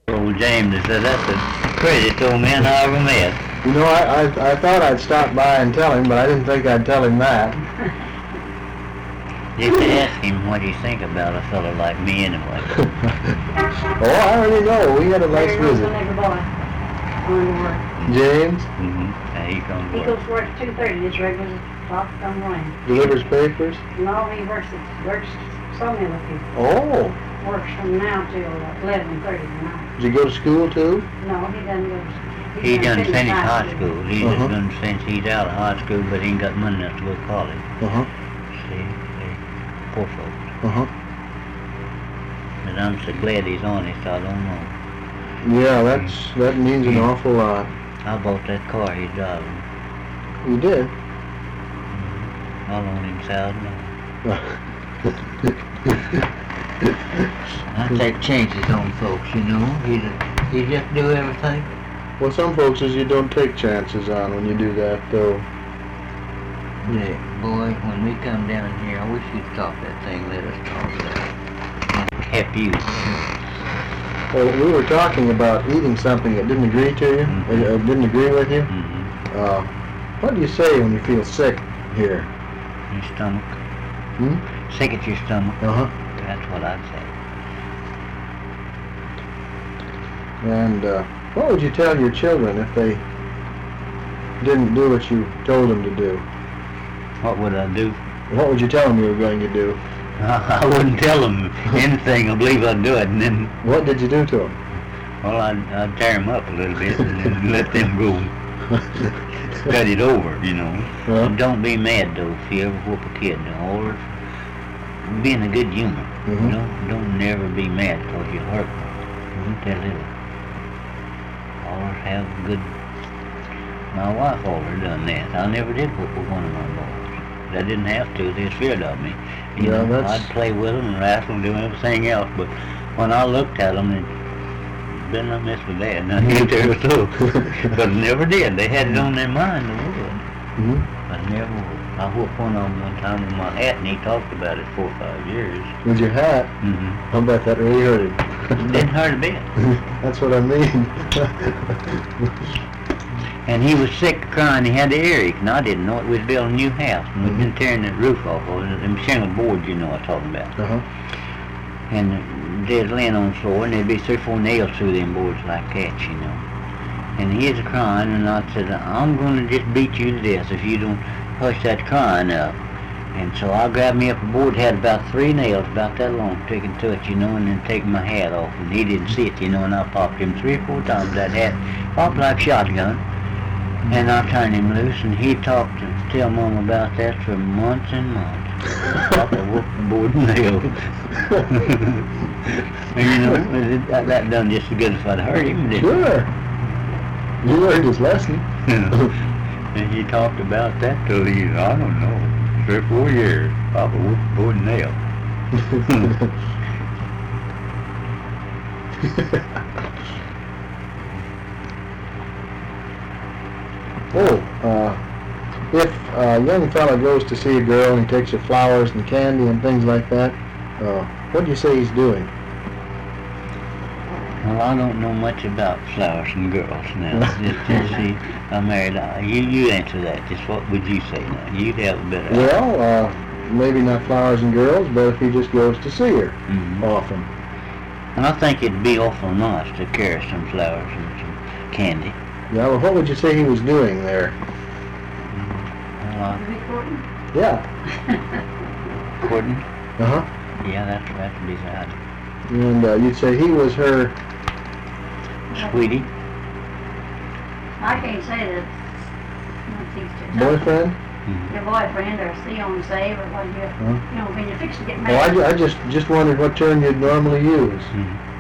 Old James said that's the craziest old man I ever met. You know, I thought I'd stop by and tell him, but I didn't think I'd tell him that. You have to ask him what he think about a fellow like me anyway. Oh, I already know. We had a nice visit. James? Mm-hmm. Yeah, he comes He work. goes to work at 2:30. This regular clock come running. Delivers papers? No, he works so many other people. Oh. Works from now till 11:30 tonight. Did you go to school too? No, he doesn't go to school. He done finished high school. He Uh-huh. just done since he's out of high school, but he ain't got money enough to go to college. Uh-huh. See, poor folks. Uh-huh. But I'm so glad he's honest, I don't know. Yeah, that means an awful lot. I bought that car he's driving. You did? I'll loan him $1,000. I take chances on folks, you know. He just do everything. Well, some folks says you don't take chances on when you do that, though. Yeah, boy, when we come down here, I wish you'd stop that thing, let us talk about it. Help you. Well, we were talking about eating something that didn't agree to you, didn't agree with you. Mm-hmm. What do you say when you feel sick here? Your stomach. Hmm? Sick at your stomach. Uh-huh. That's what I'd say. And what would you tell your children if they didn't do what you told them to do? What would I do? What would you tell them you were going to do? I wouldn't tell them anything. I believe I'd do it, and then, What did you do to them? well, I'd tear them up a little bit and then let them go cut it over, you know. Huh? Don't be mad, though, if you ever whoop a kid. Always be in a good humor. Mhm. Don't never be mad because you hurt them. Tell it. Always have good... My wife always done that. I never did whoop with one of my boys. I didn't have to. They was scared of me. You Yeah, know, that's- I'd play with them and wrestle and do everything else, but when I looked at them, it better not mess with that. And I get there too. But I never did. They had it on their mind they would. Hmm? I never would. I whooped one of them one time with my hat, and he talked about it 4 or 5 years. With your hat? Mm-hmm. I'll bet that really hurt him. Didn't hurt a bit. That's what I mean. And he was sick, crying. He had the earache, and I didn't know it. We was building a new house, and we'd been tearing the roof off of it. Them shingle boards, you know what I'm talking about. Uh-huh. And they'd laying on the floor, and there'd be 3 or 4 nails through them boards like that, you know. And he was crying, and I said, I'm going to just beat you to death if you don't hush that crying up. And so I grabbed me up a board, had about 3 nails, about that long, taking to it, you know, and then taking my hat off. And he didn't see it, you know, and I popped him 3 or 4 times. That hat popped like a shotgun. And I turned him loose, and he talked to tell Mom about that for months and months. Papa whooped the board and nail. And you know, that done just as good as if I'd hurt him, didn't it? Sure. You learned his lesson. And he talked about that till he, I don't know, 3 or 4 years. Papa whooped the board and nail. If a young fella goes to see a girl and he takes her flowers and candy and things like that, what do you say he's doing? Well, I don't know much about flowers and girls now. Just see, I'm married. You answer that. Just what would you say now? You'd have a better idea. Well, maybe not flowers and girls, but if he just goes to see her Mhm. often. And I think it'd be awful nice to carry some flowers and some candy. Yeah, well, what would you say he was doing there? Well, Recording? Yeah. courting? Uh-huh. Yeah, that's beside And you'd say he was her... Sweetie. I can't say that. boyfriend? Your boyfriend or see on save or what you, Huh? you know, when you're fixing to get Well, married. I just wondered what term you'd normally use. Mhm.